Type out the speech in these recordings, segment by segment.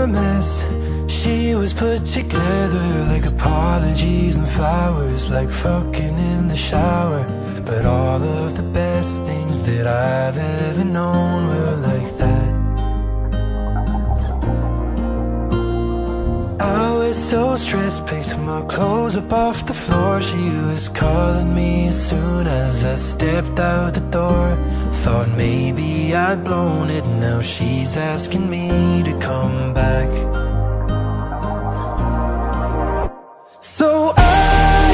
a mess. She was put together like apologies and flowers, like fucking in the shower. But all of the best things that I've ever known were like that. I was so stressed, picked my clothes up off the floor. She was calling me as soon as I stepped out the door. Thought maybe I'd blown it, now she's asking me to come back. So I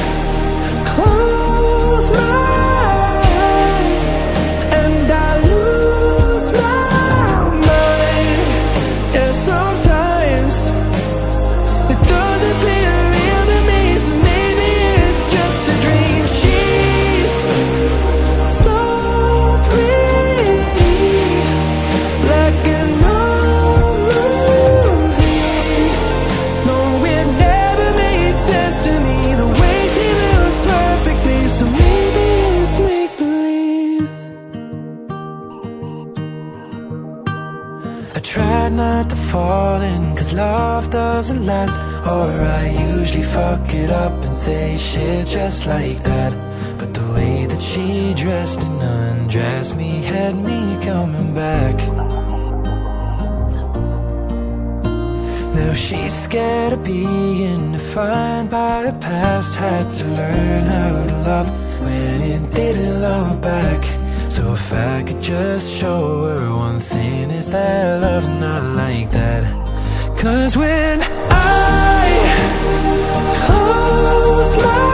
close my eyes and I lose my mind. Yeah, sometimes it doesn't feel real to me, so maybe it's just a dream. She's so pretty, like an old movie. No, it never made sense to me, the way she moves perfectly, so maybe it's make-believe. I try not to fall in, cause love doesn't last. Or I usually fuck it up and say shit just like that. But the way that she dressed and undressed me had me coming back. Now she's scared of being defined by her past. Had to learn how to love when it didn't love back. So if I could just show her one thing, is that love's not like that. Cause when I close my